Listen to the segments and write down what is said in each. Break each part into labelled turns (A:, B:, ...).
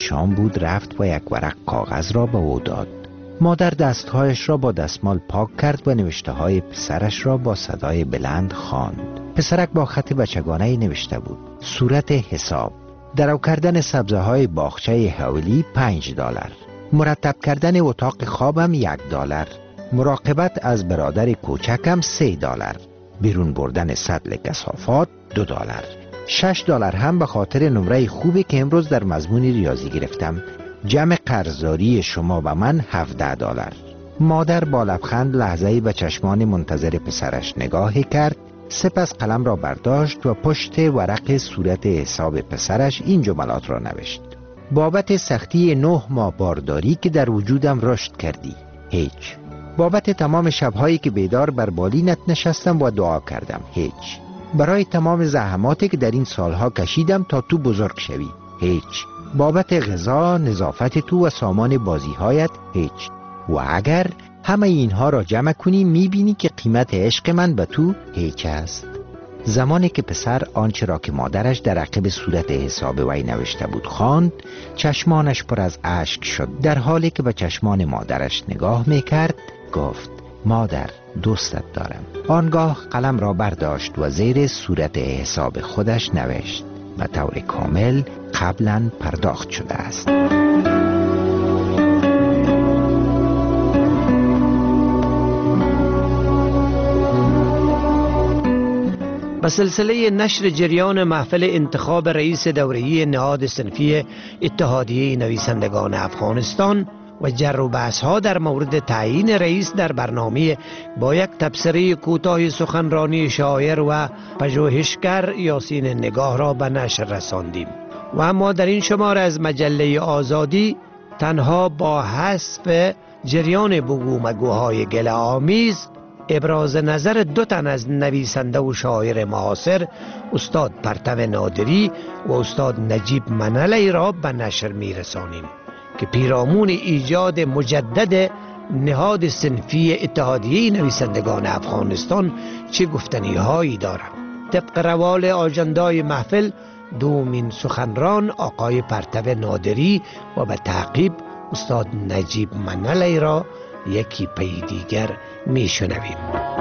A: شام بود رفت و یک ورق کاغذ را به او داد. مادر دستهایش را با دستمال پاک کرد و نوشته های پسرش را با صدای بلند خواند. پسرک با خط بچگانه‌ای نوشته بود: صورت حساب، درو کردن سبزه های باغچه حولی $5، مرتب کردن اتاق خوابم $1، مراقبت از برادر کوچکم $3، بیرون بردن سطل کثافات $2، $6 هم به خاطر نمره خوبی که امروز در مضمون ریاضی گرفتم. جمع قرضداری شما به من $17. مادر با لبخند لحظه‌ای به چشمان منتظر پسرش نگاهی کرد، سپس قلم را برداشت و پشت ورق صورت حساب پسرش این جملات را نوشت: بابت سختی 9 ماه بارداری که در وجودم رشد کردی، هیچ. بابت تمام شبهایی که بیدار بر بالینت نشستم و دعا کردم، هیچ. برای تمام زحماتی که در این سالها کشیدم تا تو بزرگ شوی، هیچ. بابت غذا، نظافت تو و سامان بازیهایت، هیچ. و اگر همه اینها را جمع کنی میبینی که قیمت عشق من به تو هیچ است. زمانی که پسر آنچه را که مادرش در عقب صورت حساب وی نوشته بود خواند، چشمانش پر از اشک شد. در حالی که به چشمان مادرش نگاه میکرد گفت: مادر، دوستت دارم. آنگاه قلم را برداشت و زیر صورت حساب خودش نوشت: به طور کامل قبلا پرداخت شده است.
B: به سلسله نشر جریان محفل انتخاب رئیس دوره‌ای نهاد صنفی اتحادیه نویسندگان افغانستان و جر و بحث‌ها در مورد تعیین رئیس در برنامه با یک تبصره کوتاه سخنرانی شاعر و پژوهشگر یاسین نگاه را به نشر رساندیم و اما در این شماره از مجله آزادی تنها با حذف جریان بگو مگوهای گله آمیز ابراز نظر 2 تن از نویسنده و شاعر معاصر، استاد پرتو نادری و استاد نجیب منلی را به نشر می رسانیم که پیرامون ایجاد مجدد نهاد صنفی اتحادیه نویسندگان افغانستان چه گفتنی هایی دارد. طبق روال آجندای محفل، دومین سخنران آقای پرتو نادری و به تعقیب استاد نجیب منلی را یکی پی دیگر می شنویم.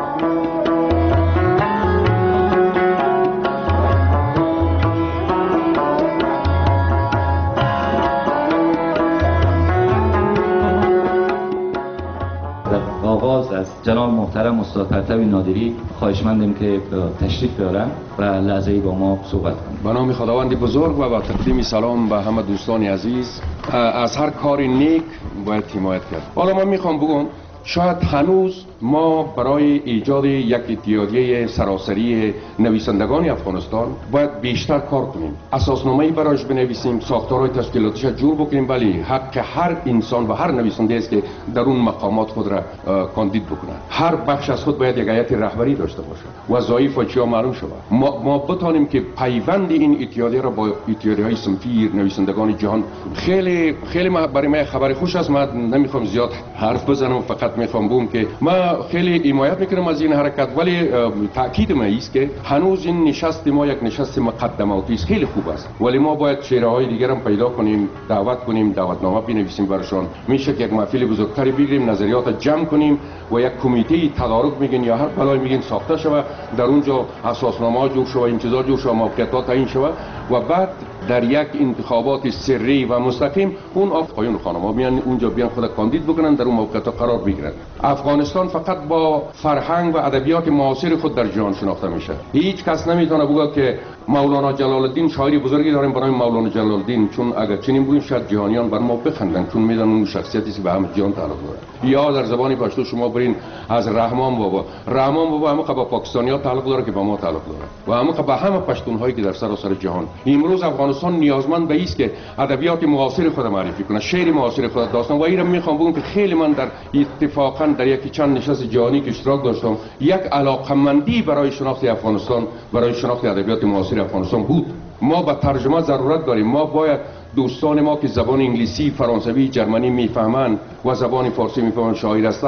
C: آغاز از جناب محترم استاد پرتو نادری خواهشمندیم که تشریف بیارن و لحظه‌ای با ما صحبت کنند.
D: به نام خداوند بزرگ و با تقدیم سلام به همه دوستان عزیز، از هر کار نیک باید حمایت کرد. حالا من میخوام بگم شاید هنوز ما برای ایجاد یک اتحادیه سراسری نویسندگان افغانستان باید بیشتر کار کنیم، اساسنامه‌ای برایش بنویسیم، ساختارهای تشکیلاتیش جور بکنیم، ولی حق هر انسان و هر نویسنده است که در اون مقامات خود را کاندید بکنه. هر بخش از خود باید یک هیئت رهبری داشته باشه، وظایف و چیا معلوم شود. ما بتانیم که پیوند این اتحادیه را با اتحادیه‌های صنفی نویسندگان جهان خیلی برای من خبر خوش است. من نمیخوام زیاد حرف بزنم، فقط میخوام بگم که ما خیلی حمایت میکنم از این حرکت، ولی تاکید ما است که هنوز این نشست ما یک نشست مقدماتی است. خیلی خوب است، ولی ما باید چهره‌های دیگر هم پیدا کنیم، دعوت کنیم، دعوتنامه بنویسیم برشان. میشه که یک محفل بزرگتری بگیریم، نظریات جمع کنیم و یک کمیته تدارک میگن یا هر بلای میگن ساخته شود، در اونجا اساسنامه جور شود، این چیزا جور شود، موقعیت‌ها تعیین شود و بعد در یک انتخابات سری و مستقیم اون آقایون خانم‌ها میان اونجا بیان خود کاندید بکنن، در اون موقعیت‌ها قرار بگیرن. افغانستان فقط با فرهنگ و ادبیات معاصر خود در جهان شناخته میشه. هیچ کس نمیتونه بگه که مولانا جلال الدین شاعری بزرگی داریم برای مولانا جلال الدین، چون اگر چنین بگیم شاید جهانیان بر ما بخندن، چون میدونن اون شخصیتی که به همه جهان تعلق داره. یا در زبان پشتو شما برین از رحمان بابا همه با پاکستانی‌ها تعلق داره که با ما تعلق داره و همه با همه پشتون‌هایی که در سراسر جهان. امروز افغانستان نیازمند به است که ادبیات معاصر خود معرفی کنه، شعر معاصر خود داستان. و اینو میخوام بگم که خیلی من در اتفاقا در یکی چند نشست جهانی که اشتراک داشتم، یک علاقمندی برای شناخت افغانستان، برای شناخت ادبیات معاصر افغانستان بود. ما به ترجمه ضرورت داریم. ما باید دوستان ما که زبان انگلیسی، فرانسوی، جرمنی میفهمند و زبان فارسی میفهمند، شاعر هستند،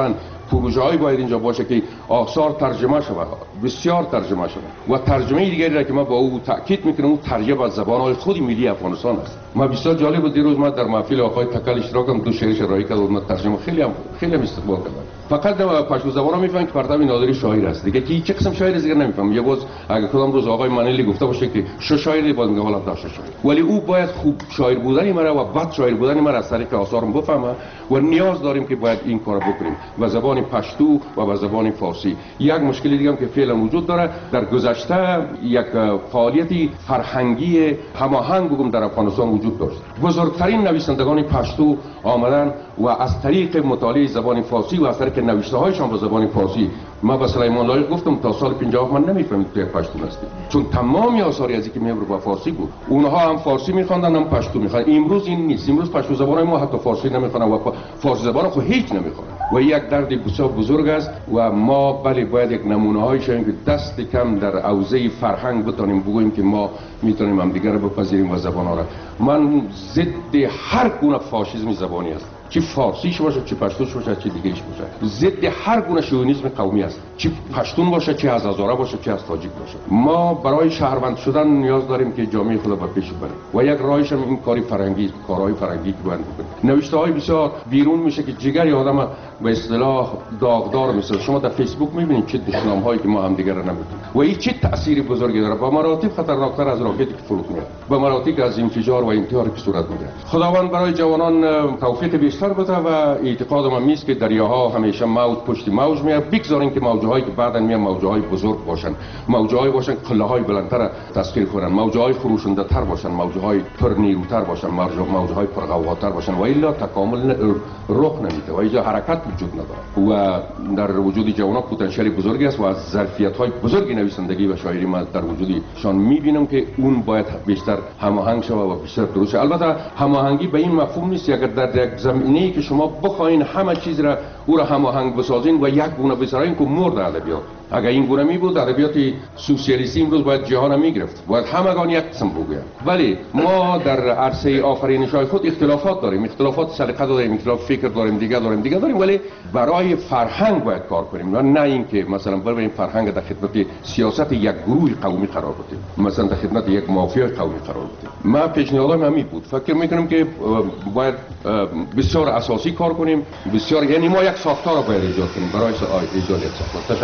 D: پروژه‌ای باید اینجا باشه که آثار ترجمه شود، بسیار ترجمه شود. و ترجمه دیگری را که ما با او تاکید میکنم اون ترجمه از زبان‌های خود ملی افغانستان است. ما بسیار جالب بود دیروز ما در محفل آقای تکل اشتراک کردم، دو شعرش ارائه کرد و ما ترجمه خیلی هم استقبال کردم. فقط پشتو زبان میفهمن که پرتاب نادری شاعر است دیگه، که چه قسم شاعر دیگه نمیفهم. یه باز اگه کدام روز آقای منیلی گفته باشه که شو شاعری باز میگه والا داش شاعر، ولی او باید خوب شاعر بودن مرا و بد شاعر بودن مرا از طریق آثارم بفهمه و نیاز داریم که باید این کارو بکنیم و زبان پشتو و به زبان فارسی. یک مشکل دیگه هم که فعلا وجود داره، در گذشته یک فعالیتی فرهنگی هماهنگ بگم در افغانستان وجود داشت. بزرگترین نویسندگان پشتو آمدن و از طریق مطالعه زبان فارسی و از طریق نوشته هایشان به زبان فارسی، ما به سلیمان لایق گفتم تا سال 50 من نمیفهمید که پشتو هستی، چون تمامی آثاری از اینکه میبره با فارسی بود. اونها هم فارسی میخواندن هم پشتو میخواندن. امروز این نیست. امروز پشتو زبان ما حتی فارسی نمیخوانن و فارسی زبان خو هیچ نمیخوانن و یک درد بسیار بزرگ است و ما بله باید یک نمونه هایی شویم که دست کم در حوزه فرهنگ بتونیم بگوییم که ما میتونیم هم دیگر رو بپذیریم و زبان ها را. من ضد هر گونه فاشیسم زبانی است، چه فارسیش باشه، چه پشتوش باشه، چه دیگه‌ایش باشه. ضد هر گونه شوونیسم قومی است، چه پشتون باشه، چه از هزاره باشه، چه از تاجیک باشه. ما برای شهروند شدن نیاز داریم که جامعه خود به پیش ببریم و یک راهش هم این کاری فرهنگی است، کارهای فرهنگی که باید بکنیم. نوشته‌های بسیار بیرون میشه که جگر آدم به اصطلاح داغدار میشه. شما در فیسبوک میبینید چه دشنام‌هایی که ما هم دیگر را نمی‌دونیم و این چه تأثیری بزرگی داره، با مراتب خطرناکتر از راکتی که فرود میاد، با مراتب از انفجار و انتحاری که صورت میگیره. خداوند برای جوانان توفیق بیشتر بده و اعتقاد من است که دریاها همیشه موج پشت موج میاد. بگذارین که موج‌هایی که بعداً میان موج‌های بزرگ باشن، موج‌هایی باشن قله‌های بلندتر تسخیر کنن، موج‌های خروشنده‌تر باشن، موج‌های پرنیروتر باشن، موج‌های پرقواتر باشن و الا تکامل رخ نمیده و اینجا حرکت وجود نداره و در وجود جوانان پتانسیل بزرگی است و از ظرفیت‌های بزرگ نویسندگی و شاعری ما در وجودشان می‌بینم که اون باید بیشتر هماهنگ شود و بیشتر درست. البته هماهنگی به این مفهوم نیست اگر در یک زمینه‌ای که شما بخواین همه چیز را او را هماهنگ بسازین و یک گونه بسازین که مرد ادبیات. اگر این گونه می بود ادبیات سوسیالیستی امروز باید جهان میگرفت، باید همگان یک قسم بگویند. ولی ما در عرصه آفرینش‌های خود اختلافات داریم، اختلافات سلیقه داریم، اختلاف فکر داریم، دیگه داریم، ولی برای فرهنگ باید کار کنیم و نه اینکه مثلا بریم فرهنگ در خدمت سیاست یک گروه قومی قرار بدیم، مثلا در خدمت یک مافیا قومی قرار بدیم. ما پیشنهادم همین بود. فکر میکنم که باید بسیار اساسی کار کنیم، بسیار، یعنی ما یک ساختار را باید ایجاد کنیم برای ایجاد یک ساختار.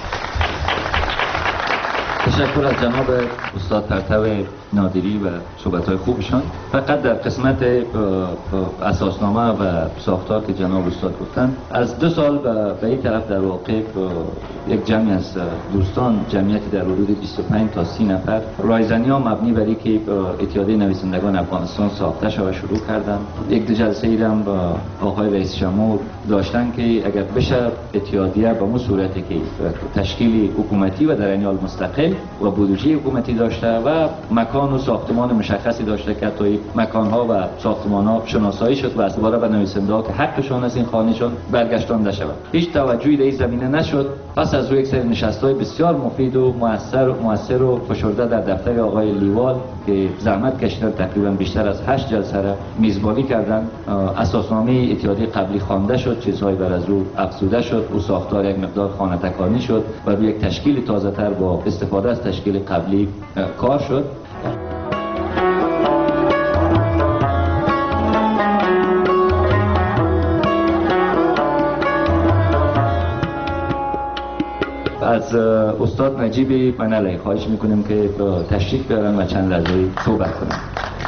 C: تشکر از جناب استاد پرتو نادری و صحبت‌های خوبشان. فقط در قسمت اساسنامه و ساختار که جناب استاد گفتن، از 2 سال به این طرف در واقع یک جمعی از دوستان، جمعیتی در حدود 25 تا 30 نفر، رایزنی‌ها مبنی بر اینکه اتحادیه نویسندگان افغانستان ساخته شود شروع کردن. یک 2 جلسه ای هم با آقای رئیس جمهور داشتن که اگر بشه اتحادیه به اون صورتی که تشکیل حکومتی و در عین حال مستقل و بودجه حکومتی داشته و مکان و ساختمان مشخصی داشته که توی مکان‌ها و ساختمان‌ها شناسایی شد و از باره به نویسنده‌ها که حقشون از این خانه‌شون برگشتانده شود. هیچ توجهی در این زمینه نشد. پس از روی یک سری نشست‌های بسیار مفید و مؤثر و فشرده در دفتر آقای لیوال که زحمت کشیدن، تقریبا بیشتر از 8 جلسه را میزبانی کردن، اساسنامه اتحادیه قبلی خوانده شد، چیزهای بر از او افزوده شد، او ساختار یک مقدار خانه تکانی شد و روی یک تشکیل تازه‌تر با استفاده از تشکیل قبلی کار شد. از استاد نجیب منالی خواهش میکنیم که تشریف بیارن و چند لحظه صحبت کنن.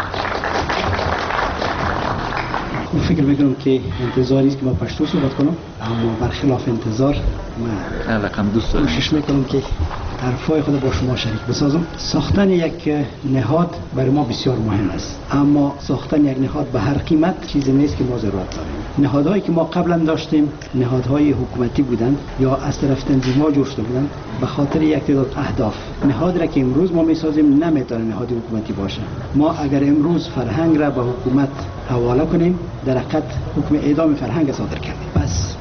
E: من فکر میکنم که انتظاری است که ما پشتو صحبت کنم، اما برخلاف انتظار من کوشش میکنم که حرفای خود با شما شریک بسازم. ساختن یک نهاد برای ما بسیار مهم است، اما ساختن یک نهاد به هر قیمت چیزی نیست که ما ضرورت داریم. نهادهایی که ما قبلا داشتیم نهادهای حکومتی بودند یا از طرف تنظیم‌ها جوړ شده بودند به خاطر یک تعداد اهداف. نهادی را که امروز ما میسازیم نمیتونه نهاد حکومتی باشه. ما اگر امروز فرهنگ را به حکومت حواله کنیم در حقیقت حکم اعدام فرهنگ صادر کردیم. پس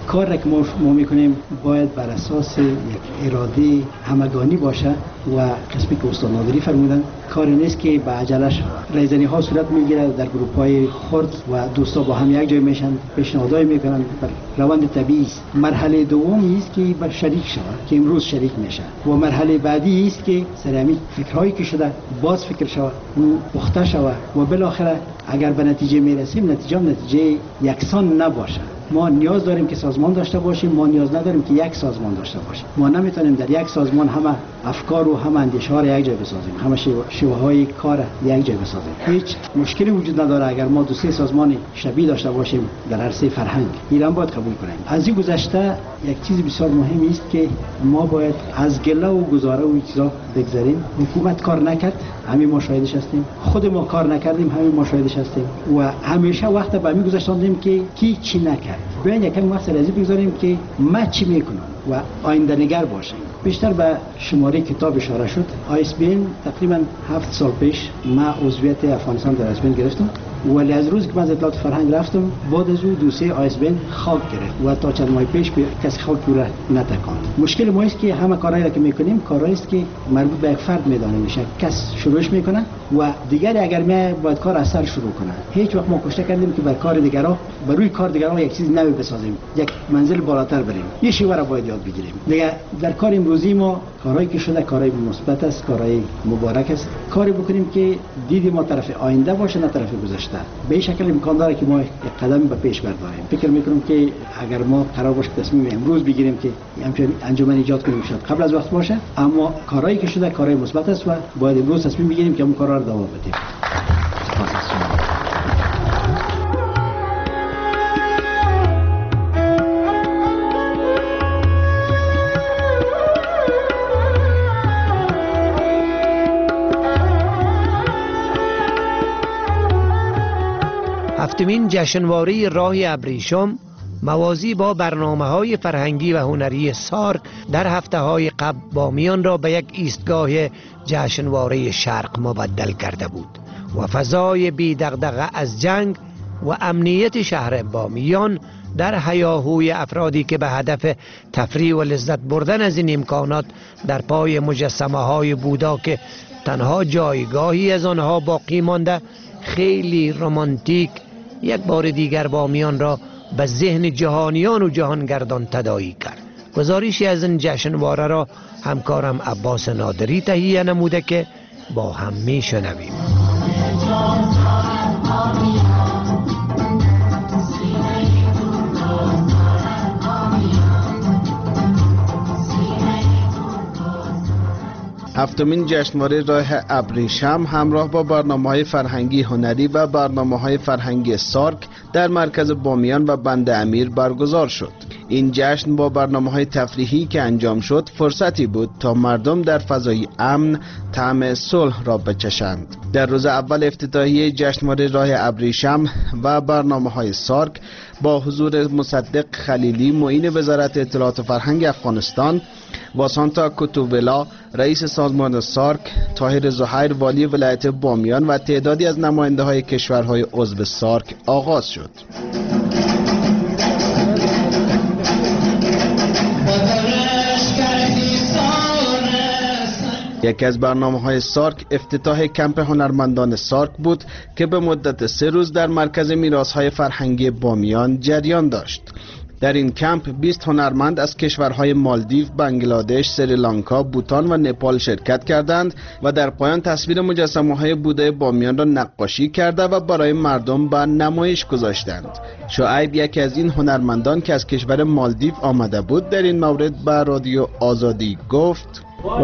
E: کار که ما میکنیم باید بر اساس یک اراده همگانی باشه و قسمی که استاد نادری فرمودن کاری نیست که به عجلش رایزنی ها صورت میگیره در گروپ های خرد و دوستا با هم یک جای میشن پیشنهادای میکنن بر روند طبیعی است. مرحله دومی است که به شریک شود که امروز شریک میشه و مرحله بعدی است که سرامی فکرهایی که شده باز فکر شود و پخته شود و بالاخره اگر به نتیجه میرسیم نتیجه یکسان نباشه. ما نیاز داریم که سازمان داشته باشیم، ما نیاز نداریم که یک سازمان داشته باشیم. ما نمیتونیم در یک سازمان همه افکار و همه اندیشه ها را یک جای بسازیم، همه شیوه های کار یک جای بسازیم. هیچ مشکلی وجود نداره اگر ما دو سه سازمان شبیه داشته باشیم در عرصه فرهنگ. ایران باید قبول کنیم. از این گذشته یک چیز بسیار مهمی است که ما باید از گله و گزاره و چیزا بگذریم. حکومت کار نکرد، همین ما شاهدش هستیم. خود ما کار نکردیم، همین ما شاهدش هستیم. و همیشه وقت به همین گذاشتیم که کی چی نکرد. بیاین یکم وقت رازی بگذاریم که ما چی میکنم و آینده نگر باشیم. بیشتر به شماره کتاب اشاره شد. ISBN تقریبا 7 سال پیش ما عضویت افغانستان در ISBN گرفتم، ولی از روزی که من از اطلاعات فرهنگ رفتم بعد از او دوسیه ISBN خاک گرفت و تا چند ماه پیش کسی خاک رو نتکاند. مشکل ما است که همه کارهایی را که میکنیم کارهایی است که مربوط به یک فرد میدانیم میشه. کس شروعش میکنه و دیگری اگر می باید کار از سر شروع کنه. هیچ وقت ما کوشش کردیم که بر کار دیگران بر روی کار دیگران یک چیز نوی بسازیم، یک منزل بالاتر بریم. یه شیوه را باید یاد بگیریم. دیگه در کار امروزی ما کارهایی که شده کارهای مثبت است، کارهای مبارک است. کاری بکنیم که دیدی ما طرف آینده باشه نه طرف گذشته. به این شکل امکان داره که ما یک قدم به پیش برداریم. فکر میکنم که اگر ما قرار باشه تصمیم امروز بگیریم که همچین انجمن ایجاد کنیم شاید قبل از وقت باشه، اما کارهایی که شده کارهای مثبت است و باید امروز تصمیم بگیریم که اون کارا رو دوام بدیم.
B: هفتمین جشنواره راه ابریشم موازی با برنامه‌های فرهنگی و هنری سارک در هفته‌های قبل بامیان را به یک ایستگاه جشنواره شرق مبدل کرده بود و فضای بی دغدغه از جنگ و امنیت شهر بامیان در هیاهوی افرادی که به هدف تفریح و لذت بردن از این امکانات در پای مجسمه‌های بودا که تنها جایگاهی از آنها باقی مانده خیلی رمانتیک یک بار دیگر بامیان را به ذهن جهانیان و جهانگردان تداعی کرد. گزارشی از این جشنواره را همکارم عباس نادری تهیه نموده که با هم میشنویم.
F: هفتمین جشنواره راه ابریشم همراه با برنامه‌های فرهنگی هنری و برنامه‌های فرهنگی سارک در مرکز بامیان و بند امیر برگزار شد. این جشن با برنامه‌های تفریحی که انجام شد فرصتی بود تا مردم در فضای امن طعم صلح را بچشند. در روز اول افتتاحیه جشنواره راه ابریشم و برنامه‌های سارک با حضور مصدق خلیلی معین وزارت اطلاعات و فرهنگ افغانستان، واسانتا کوتوولا رئیس سازمان سارک، طاهر زهیر والی ولایت بامیان و تعدادی از نماینده‌های کشورهای عضو سارک آغاز شد. یکی از برنامه‌های سارک افتتاح کمپ هنرمندان سارک بود که به مدت 3 روز در مرکز میراث‌های فرهنگی بامیان جریان داشت. در این کمپ 20 هنرمند از کشورهای مالدیو، بنگلادش، سریلانکا، بوتان و نپال شرکت کردند و در پایان تصویر مجسمه‌های بودای بامیان را نقاشی کرده و برای مردم به نمایش گذاشتند. شعیب یکی از این هنرمندان که از کشور مالدیو آمده بود در این مورد به رادیو آزادی گفت: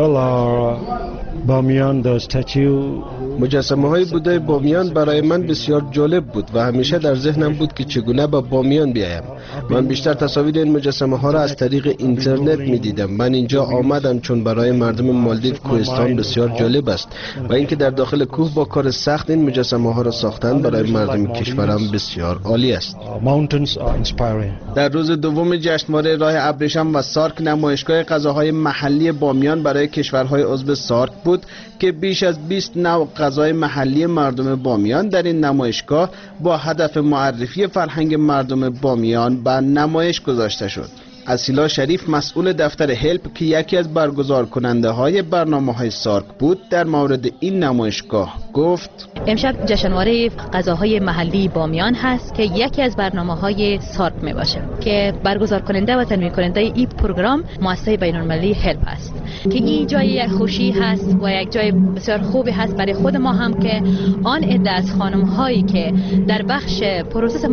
F: مجسمه های بودای بامیان برای من بسیار جالب بود و همیشه در ذهنم بود که چگونه به بامیان بیایم. من بیشتر تصاویر این مجسمه ها را از طریق اینترنت می دیدم. من اینجا آمدم چون برای مردم مالدیو کوهستان بسیار جالب است و اینکه در داخل کوه با کار سخت این مجسمه ها را ساختن برای مردم کشورم بسیار عالی است. در روز دوم جشنواره راه ابریشم و سارک نمایشگاه غذاهای محلی بامیان برای کشورهای عضو سارک بود که بیش از 20 نوع غذای محلی مردم بامیان در این نمایشگاه با هدف معرفی فرهنگ مردم بامیان به نمایش گذاشته شد. اسیلا شریف مسئول دفتر هلپ که یکی از برگزار کننده های برنامه‌های سارک بود در مورد این نمایشگاه گفت:
G: امشب جشنواره غذاهای محلی بامیان هست که یکی از برنامه‌های سارک می باشه که برگزار کننده و تنظیم کننده این پروگرام مؤسسه بین‌المللی هلپ است که این جای یک خوشی هست و یک جای بسیار خوبی هست برای خود ما هم که آن عده از خانم‌هایی که در بخش پروسس